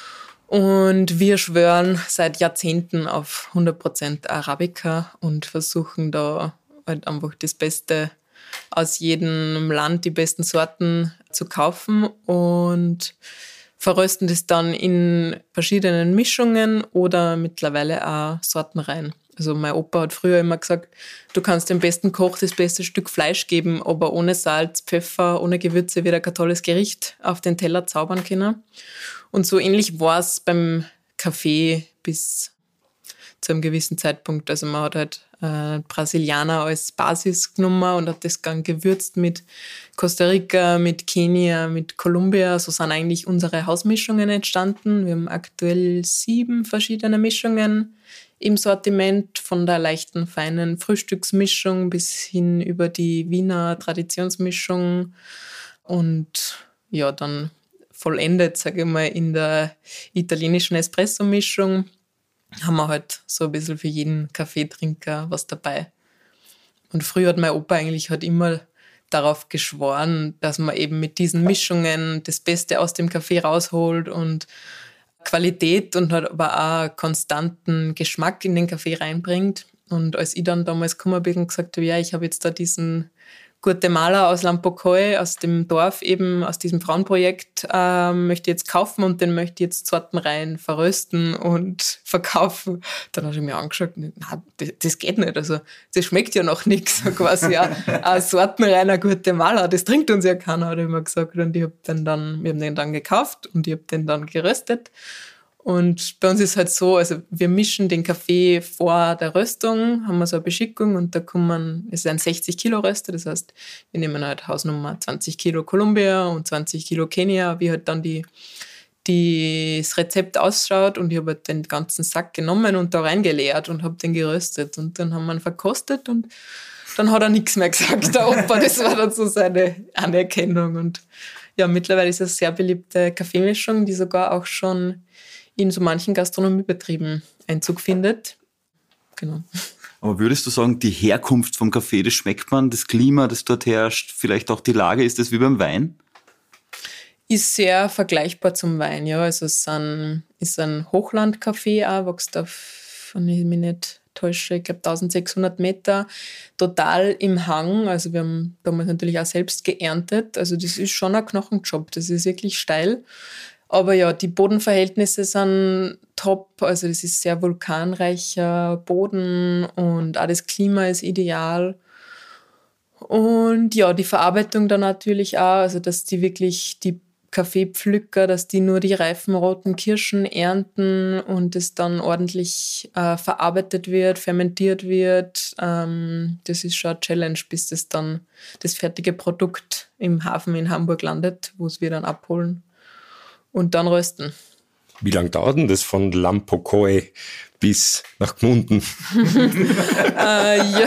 Und wir schwören seit Jahrzehnten auf 100% Arabica und versuchen da halt einfach das Beste aus jedem Land, die besten Sorten zu kaufen und verrösten das dann in verschiedenen Mischungen oder mittlerweile auch Sortenreihen. Also mein Opa hat früher immer gesagt, du kannst dem besten Koch das beste Stück Fleisch geben, aber ohne Salz, Pfeffer, ohne Gewürze wird er kein tolles Gericht auf den Teller zaubern können. Und so ähnlich war es beim Kaffee bis zu einem gewissen Zeitpunkt. Also man hat halt Brasilianer als Basis genommen und hat das dann gewürzt mit Costa Rica, mit Kenia, mit Kolumbia. So sind eigentlich unsere Hausmischungen entstanden. Wir haben aktuell 7 verschiedene Mischungen im Sortiment, von der leichten, feinen Frühstücksmischung bis hin über die Wiener Traditionsmischung und ja, dann vollendet, sage ich mal, in der italienischen Espresso-Mischung haben wir halt so ein bisschen für jeden Kaffeetrinker was dabei. Und früher hat mein Opa eigentlich halt immer darauf geschworen, dass man eben mit diesen Mischungen das Beste aus dem Kaffee rausholt und Qualität und halt aber auch konstanten Geschmack in den Kaffee reinbringt. Und als ich dann damals gekommen bin und gesagt habe, ja, ich habe jetzt da diesen Guatemala aus Lampocoy, aus dem Dorf eben, aus diesem Frauenprojekt, möchte ich jetzt kaufen und den möchte ich jetzt sortenrein verrösten und verkaufen. Dann habe ich mir angeschaut, na, das geht nicht, also das schmeckt ja noch nichts, quasi ein sortenreiner Guatemala, das trinkt uns ja keiner, hat er immer gesagt. Und wir haben den dann gekauft und ich habe den dann geröstet. Und bei uns ist halt so, also wir mischen den Kaffee vor der Röstung, haben wir so eine Beschickung und da es ist ein 60-Kilo-Röster, das heißt, wir nehmen halt Hausnummer 20 Kilo Kolumbia und 20 Kilo Kenia, wie halt dann das Rezept ausschaut, und ich habe halt den ganzen Sack genommen und da reingeleert und habe den geröstet und dann haben wir ihn verkostet und dann hat er nichts mehr gesagt, der Opa, das war dann so seine Anerkennung. Und ja, mittlerweile ist es eine sehr beliebte Kaffeemischung, die sogar auch schon in so manchen Gastronomiebetrieben Einzug findet. Genau. Aber würdest du sagen, die Herkunft vom Kaffee, das schmeckt man, das Klima, das dort herrscht, vielleicht auch die Lage, ist das wie beim Wein? Ist sehr vergleichbar zum Wein, ja. Also es ist ein Hochlandkaffee auch, wächst auf, wenn ich mich nicht täusche, ich glaube 1600 Meter, total im Hang. Also wir haben damals natürlich auch selbst geerntet. Also das ist schon ein Knochenjob, das ist wirklich steil. Aber ja, die Bodenverhältnisse sind top, also das ist sehr vulkanreicher Boden und auch das Klima ist ideal. Und ja, die Verarbeitung dann natürlich auch, also dass die Kaffeepflücker, dass die nur die reifen roten Kirschen ernten und es dann ordentlich verarbeitet wird, fermentiert wird. Das ist schon eine Challenge, bis das dann das fertige Produkt im Hafen in Hamburg landet, wo es wir dann abholen und dann rösten. Wie lange dauert denn das von Lampocoy bis nach Gmunden? Ja,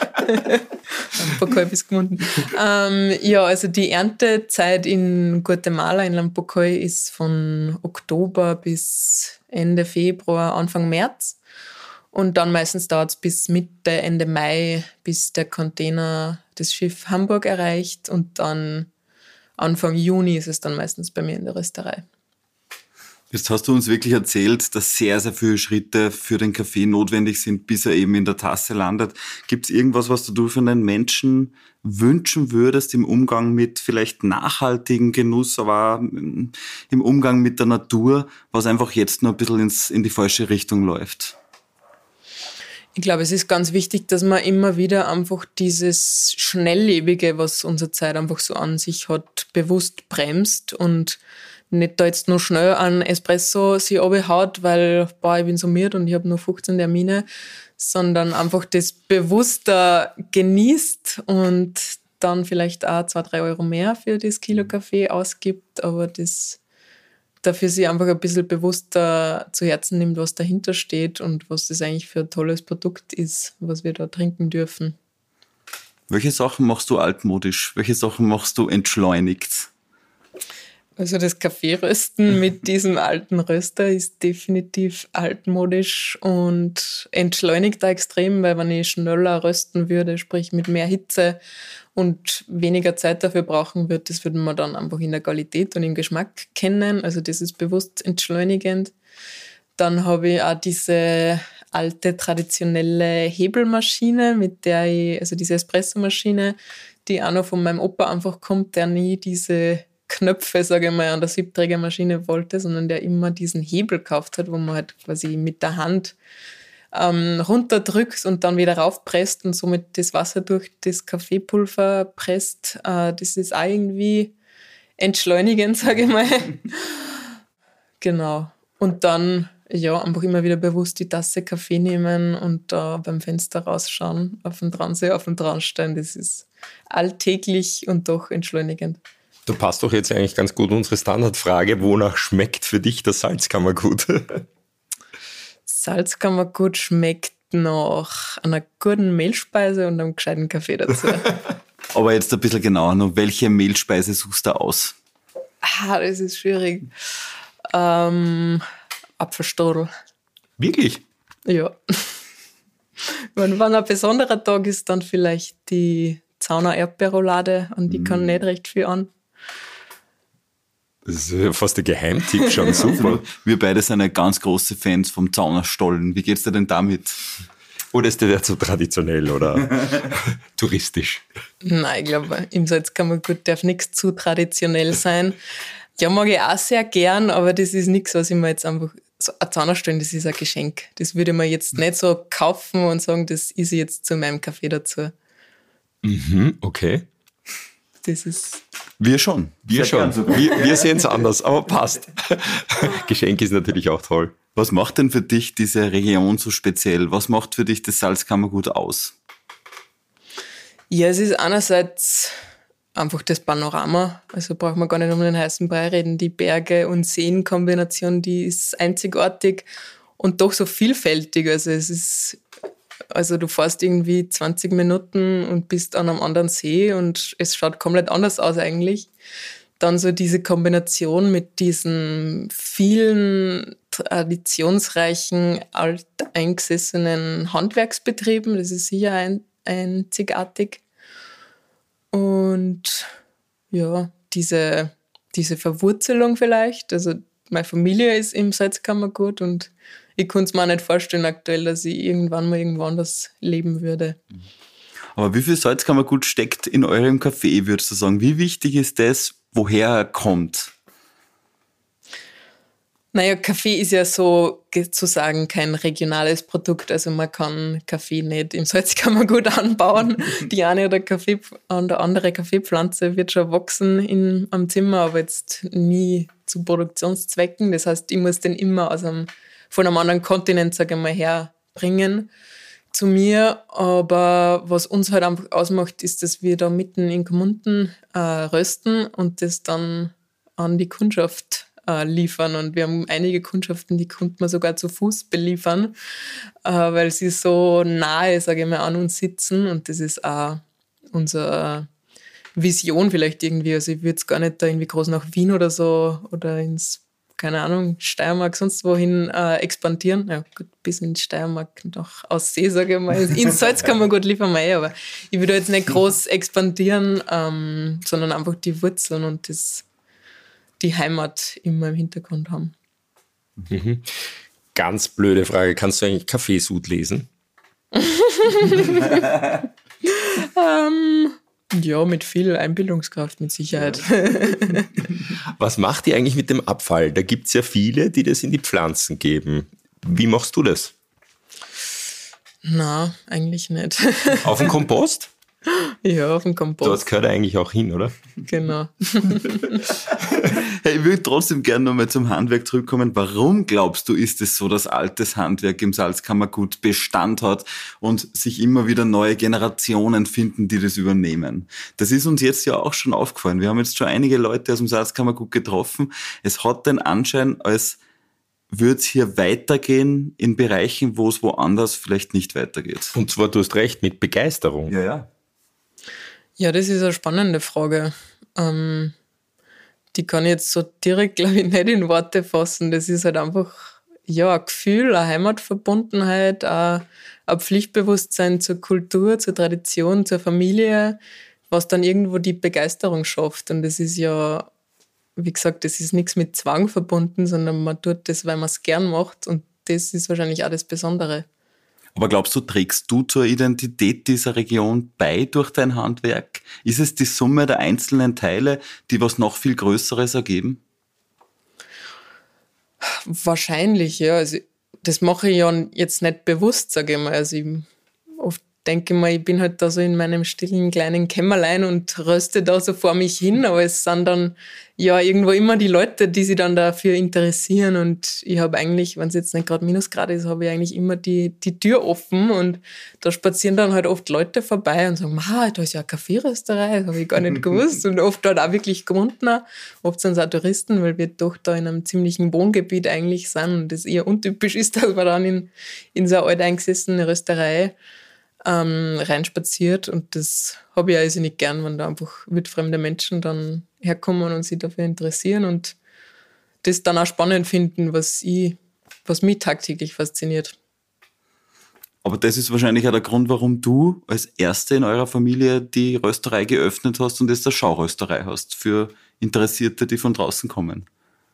Lampocoy bis Gmunden. Ja, also die Erntezeit in Guatemala, in Lampocoy, ist von Oktober bis Ende Februar, Anfang März. Und dann meistens dauert es bis Mitte, Ende Mai, bis der Container das Schiff Hamburg erreicht. Und dann Anfang Juni ist es dann meistens bei mir in der Rösterei. Jetzt hast du uns wirklich erzählt, dass sehr, sehr viele Schritte für den Kaffee notwendig sind, bis er eben in der Tasse landet. Gibt es irgendwas, was du von den Menschen wünschen würdest im Umgang mit vielleicht nachhaltigen Genuss, aber im Umgang mit der Natur, was einfach jetzt noch ein bisschen in die falsche Richtung läuft? Ich glaube, es ist ganz wichtig, dass man immer wieder einfach dieses Schnelllebige, was unsere Zeit einfach so an sich hat, bewusst bremst und nicht da jetzt nur schnell einen Espresso sich runterhaut, weil ich bin summiert und ich habe nur 15 Termine, sondern einfach das bewusster genießt und dann vielleicht auch 2-3 Euro mehr für das Kilo Kaffee ausgibt, aber das dafür sich einfach ein bisschen bewusster zu Herzen nimmt, was dahinter steht und was das eigentlich für ein tolles Produkt ist, was wir da trinken dürfen. Welche Sachen machst du altmodisch? Welche Sachen machst du entschleunigt? Also das Kaffeerösten mit diesem alten Röster ist definitiv altmodisch und entschleunigt da extrem, weil wenn ich schneller rösten würde, sprich mit mehr Hitze und weniger Zeit dafür brauchen wird, das würde man dann einfach in der Qualität und im Geschmack kennen. Also das ist bewusst entschleunigend. Dann habe ich auch diese alte, traditionelle Hebelmaschine, mit der ich, also diese Espressomaschine, die auch noch von meinem Opa einfach kommt, der nie diese Knöpfe, sage ich mal, an der Siebträgermaschine wollte, sondern der immer diesen Hebel gekauft hat, wo man halt quasi mit der Hand runterdrückt und dann wieder raufpresst und somit das Wasser durch das Kaffeepulver presst. Das ist auch irgendwie entschleunigend, sage ich mal. Genau. Und dann einfach immer wieder bewusst die Tasse Kaffee nehmen und da beim Fenster rausschauen, auf den Transee, auf den Traunstein. Das ist alltäglich und doch entschleunigend. Du passt doch jetzt eigentlich ganz gut unsere Standardfrage, wonach schmeckt für dich das Salzkammergut? Salzkammergut schmeckt nach einer guten Mehlspeise und einem gescheiten Kaffee dazu. Aber jetzt ein bisschen genauer noch, welche Mehlspeise suchst du aus? Das ist schwierig. Apfelstrudel. Wirklich? Ja. Wenn ein besonderer Tag ist, dann vielleicht die Zauner Erdbeerroulade, an die kann nicht recht viel an. Das ist ja fast ein Geheimtipp schon, super. Wir beide sind ja ganz große Fans vom Zauner Stollen. Wie geht's dir denn damit? Oder ist der zu traditionell oder touristisch? Nein, ich glaube, im Salzkammergut darf nichts zu traditionell sein. Ja, mag ich auch sehr gern, aber das ist nichts, was ich mir jetzt einfach so ein Zauner stellen, das ist ein Geschenk. Das würde ich mir jetzt nicht so kaufen und sagen, das ist jetzt zu meinem Kaffee dazu. Mhm, okay. Das ist... Wir schon. Wir sehen es anders, aber passt. Geschenk ist natürlich auch toll. Was macht denn für dich diese Region so speziell? Was macht für dich das Salzkammergut aus? Ja, es ist einerseits einfach das Panorama. Also braucht man gar nicht um den heißen Brei reden. Die Berge- und Seen-Kombination, die ist einzigartig und doch so vielfältig. Also du fährst irgendwie 20 Minuten und bist an einem anderen See und es schaut komplett anders aus eigentlich. Dann so diese Kombination mit diesen vielen traditionsreichen, alteingesessenen Handwerksbetrieben, das ist sicher einzigartig. Und ja, diese Verwurzelung vielleicht. Also meine Familie ist im Salzkammergut und ich konnte es mir auch nicht vorstellen aktuell, dass ich irgendwann mal irgendwo anders leben würde. Aber wie viel Salzkammergut steckt in eurem Kaffee, würdest du sagen? Wie wichtig ist das, woher er kommt? Naja, Kaffee ist ja sozusagen kein regionales Produkt. Also man kann Kaffee nicht im Salzkammergut anbauen. Die eine oder andere Kaffeepflanze wird schon wachsen am Zimmer, aber jetzt nie zu Produktionszwecken. Das heißt, ich muss den immer von einem anderen Kontinent, sage ich mal, herbringen zu mir. Aber was uns halt einfach ausmacht, ist, dass wir da mitten in Gmunden rösten und das dann an die Kundschaft liefern. Und wir haben einige Kundschaften, die konnten wir sogar zu Fuß beliefern, weil sie so nahe, sage ich mal, an uns sitzen. Und das ist auch unsere Vision vielleicht irgendwie. Also ich würde jetzt gar nicht da irgendwie groß nach Wien oder so oder ins, keine Ahnung, Steiermark, sonst wohin expandieren. Ja gut, bis in Steiermark nach Aussee, sage ich mal. Ins Salzkammergut liefern wir aber ich würde jetzt nicht groß expandieren, sondern einfach die Wurzeln und die Heimat immer im Hintergrund haben. Mhm. Ganz blöde Frage. Kannst du eigentlich Kaffeesud lesen? Ja, mit viel Einbildungskraft, mit Sicherheit. Was macht ihr eigentlich mit dem Abfall? Da gibt es ja viele, die das in die Pflanzen geben. Wie machst du das? Na, eigentlich nicht. Auf den Kompost? Ja, auf den Kompost. Dort gehört er eigentlich auch hin, oder? Genau. Hey, ich würde trotzdem gerne nochmal zum Handwerk zurückkommen. Warum glaubst du, ist es so, dass altes Handwerk im Salzkammergut Bestand hat und sich immer wieder neue Generationen finden, die das übernehmen? Das ist uns jetzt ja auch schon aufgefallen. Wir haben jetzt schon einige Leute aus dem Salzkammergut getroffen. Es hat den Anschein, als würde es hier weitergehen in Bereichen, wo es woanders vielleicht nicht weitergeht. Und zwar, du hast recht, mit Begeisterung. Ja. Ja, das ist eine spannende Frage. Die kann ich jetzt so direkt, glaube ich, nicht in Worte fassen. Das ist halt einfach ein Gefühl, eine Heimatverbundenheit, ein Pflichtbewusstsein zur Kultur, zur Tradition, zur Familie, was dann irgendwo die Begeisterung schafft. Und das ist ja, wie gesagt, das ist nichts mit Zwang verbunden, sondern man tut das, weil man es gern macht. Und das ist wahrscheinlich auch das Besondere. Aber glaubst du, trägst du zur Identität dieser Region bei durch dein Handwerk? Ist es die Summe der einzelnen Teile, die was noch viel Größeres ergeben? Wahrscheinlich, ja. Also, das mache ich ja jetzt nicht bewusst, sage ich mal. Also oft denke ich mal, ich bin halt da so in meinem stillen kleinen Kämmerlein und röste da so vor mich hin, aber es sind dann ja irgendwo immer die Leute, die sich dann dafür interessieren und ich habe eigentlich, wenn es jetzt nicht gerade Minusgrad ist, habe ich eigentlich immer die Tür offen und da spazieren dann halt oft Leute vorbei und sagen, da ist ja eine Kaffeerösterei, das habe ich gar nicht gewusst und oft halt auch wirklich Grundner, oft sind es auch Touristen, weil wir doch da in einem ziemlichen Wohngebiet eigentlich sind und das eher untypisch ist, dass man dann in so eine alteingesessene Rösterei reinspaziert und das habe ich also nicht gern, wenn da einfach wildfremde Menschen dann herkommen und sich dafür interessieren und das dann auch spannend finden, was mich tagtäglich fasziniert. Aber das ist wahrscheinlich auch der Grund, warum du als Erste in eurer Familie die Rösterei geöffnet hast und jetzt eine Schaurösterei hast für Interessierte, die von draußen kommen.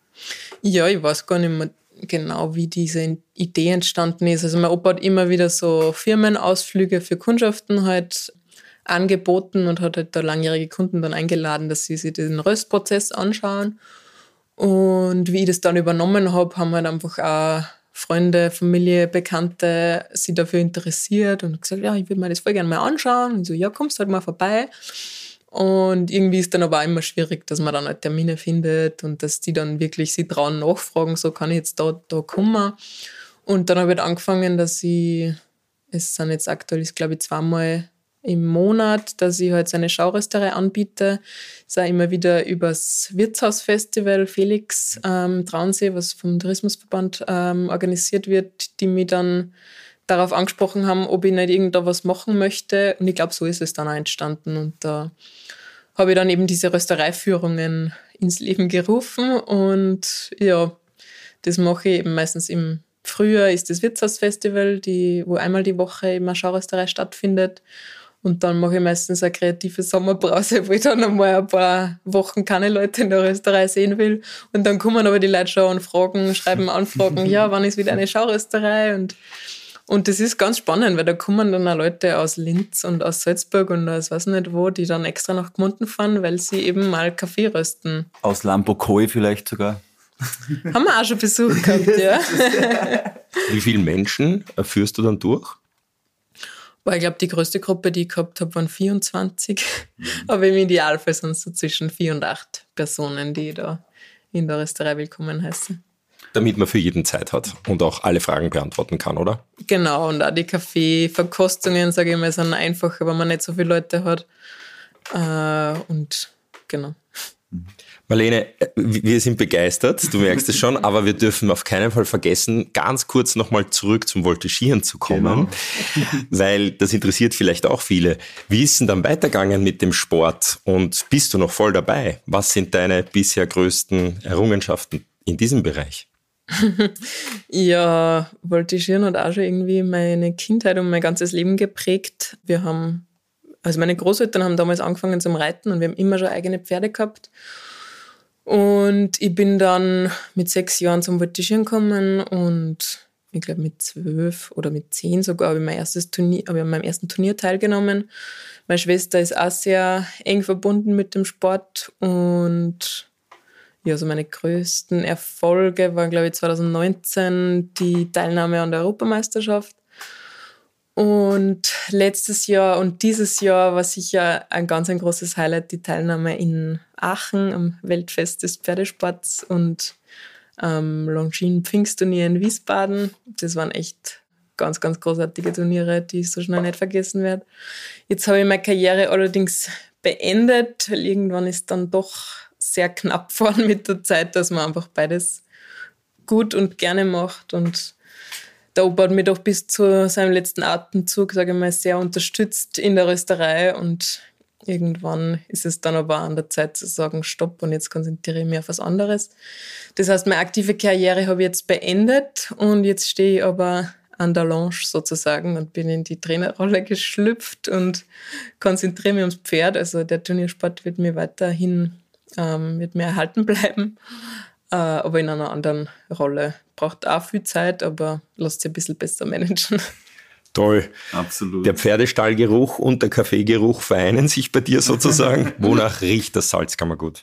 Ja, ich weiß gar nicht mehr genau, wie diese Idee entstanden ist. Also mein Opa hat immer wieder so Firmenausflüge für Kundschaften halt angeboten und hat halt da langjährige Kunden dann eingeladen, dass sie sich den Röstprozess anschauen. Und wie ich das dann übernommen habe, haben halt einfach auch Freunde, Familie, Bekannte sich dafür interessiert und gesagt, ja, ich würde mir das voll gerne mal anschauen. Und so, ja, kommst halt mal vorbei. Und irgendwie ist dann aber auch immer schwierig, dass man dann halt Termine findet und dass die dann wirklich sich trauen nachfragen, so kann ich jetzt da kommen. Und dann habe ich halt angefangen, es sind jetzt aktuell, glaube ich, 2-mal im Monat, dass ich halt so eine Schaurösterei anbiete. Es ist auch immer wieder übers Wirtshausfestival Felix Traunsee, was vom Tourismusverband organisiert wird, die mich dann darauf angesprochen haben, ob ich nicht irgendda was machen möchte. Und ich glaube, so ist es dann auch entstanden. Und da habe ich dann eben diese Röstereiführungen ins Leben gerufen. Und ja, das mache ich eben meistens im Frühjahr ist das Wirtshausfestival, wo einmal die Woche eben eine Schaurösterei stattfindet. Und dann mache ich meistens eine kreative Sommerpause, wo ich dann einmal ein paar Wochen keine Leute in der Rösterei sehen will. Und dann kommen aber die Leute schon und schreiben Anfragen, ja, wann ist wieder eine Schaurösterei? Und das ist ganz spannend, weil da kommen dann auch Leute aus Linz und aus Salzburg und aus weiß nicht wo, die dann extra nach Gmunden fahren, weil sie eben mal Kaffee rösten. Aus Lampokhoi vielleicht sogar. Haben wir auch schon Besuch gehabt, ja. Wie viele Menschen führst du dann durch? Ich glaube, die größte Gruppe, die ich gehabt habe, waren 24. Aber im Idealfall sind es so zwischen 4 und 8 Personen, die da in der Rösterei willkommen heißen. Damit man für jeden Zeit hat und auch alle Fragen beantworten kann, oder? Genau, und auch die Kaffeeverkostungen, sage ich mal, sind einfacher, wenn man nicht so viele Leute hat. Und genau. Marlene, wir sind begeistert, du merkst es schon, aber wir dürfen auf keinen Fall vergessen, ganz kurz nochmal zurück zum Voltigieren zu kommen, weil das interessiert vielleicht auch viele. Wie ist denn dann weitergegangen mit dem Sport und bist du noch voll dabei? Was sind deine bisher größten Errungenschaften in diesem Bereich? Ja, Voltigieren hat auch schon irgendwie meine Kindheit und mein ganzes Leben geprägt. Meine Großeltern haben damals angefangen zum Reiten und wir haben immer schon eigene Pferde gehabt. Und ich bin dann mit 6 Jahren zum Voltigieren gekommen und ich glaube mit 12 oder mit 10 sogar habe ich an meinem ersten Turnier teilgenommen. Meine Schwester ist auch sehr eng verbunden mit dem Sport und ja, so meine größten Erfolge waren, glaube ich, 2019 die Teilnahme an der Europameisterschaft. Und letztes Jahr und dieses Jahr war sicher ein großes Highlight die Teilnahme in Aachen am Weltfest des Pferdesports und Longines-Pfingstturnier in Wiesbaden. Das waren echt ganz, ganz großartige Turniere, die ich so schnell nicht vergessen werde. Jetzt habe ich meine Karriere allerdings beendet, weil irgendwann ist dann doch sehr knapp geworden mit der Zeit, dass man einfach beides gut und gerne macht. Und der Opa hat mich doch bis zu seinem letzten Atemzug, sage ich mal, sehr unterstützt in der Rösterei. Und irgendwann ist es dann aber an der Zeit zu sagen, stopp und jetzt konzentriere ich mich auf was anderes. Das heißt, meine aktive Karriere habe ich jetzt beendet und jetzt stehe ich aber an der Lounge sozusagen und bin in die Trainerrolle geschlüpft und konzentriere mich ums Pferd. Also der Turniersport wird mir weiterhin wird mir erhalten bleiben, aber in einer anderen Rolle. Braucht auch viel Zeit, aber lässt sich ein bisschen besser managen. Toll. Absolut. Der Pferdestallgeruch und der Kaffeegeruch vereinen sich bei dir sozusagen. Wonach riecht das Salzkammergut?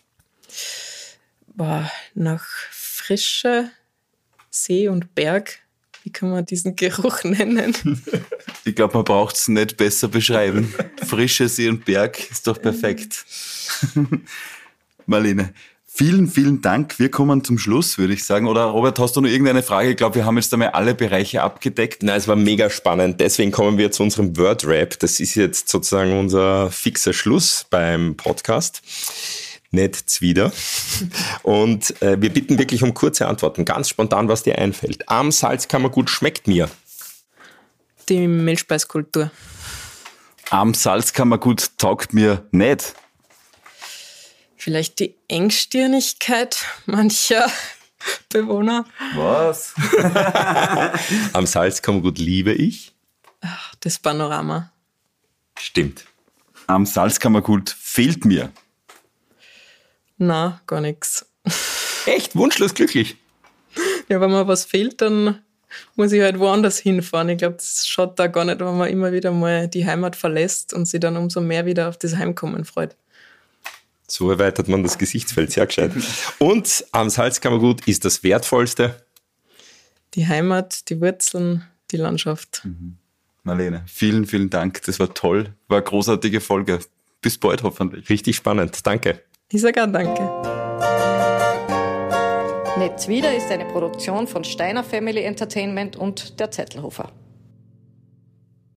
Nach Frische, See und Berg. Wie kann man diesen Geruch nennen? Ich glaube, man braucht es nicht besser beschreiben. Frische See und Berg ist doch perfekt. Marlene, vielen, vielen Dank. Wir kommen zum Schluss, würde ich sagen. Oder Robert, hast du noch irgendeine Frage? Ich glaube, wir haben jetzt einmal alle Bereiche abgedeckt. Nein, es war mega spannend. Deswegen kommen wir zu unserem Word-Rap. Das ist jetzt sozusagen unser fixer Schluss beim Podcast. Nicht zwider. Und wir bitten wirklich um kurze Antworten. Ganz spontan, was dir einfällt. Am Salzkammergut schmeckt mir. Die Milchspeiskultur. Am Salzkammergut taugt mir nicht. Vielleicht die Engstirnigkeit mancher Bewohner. Was? Am Salzkammergut liebe ich. Das Panorama. Stimmt. Am Salzkammergut fehlt mir. Na, gar nichts. Echt? Wunschlos glücklich? Ja, wenn mir was fehlt, dann muss ich halt woanders hinfahren. Ich glaube, das schaut da gar nicht, wenn man immer wieder mal die Heimat verlässt und sich dann umso mehr wieder auf das Heimkommen freut. So erweitert man das Gesichtsfeld, sehr gescheit. Und am Salzkammergut ist das Wertvollste? Die Heimat, die Wurzeln, die Landschaft. Marlene, vielen, vielen Dank. Das war toll. War eine großartige Folge. Bis bald hoffentlich. Richtig spannend. Danke. Ich sage auch danke. Nicht zwider ist eine Produktion von Steiner Family Entertainment und der Zettelhofer.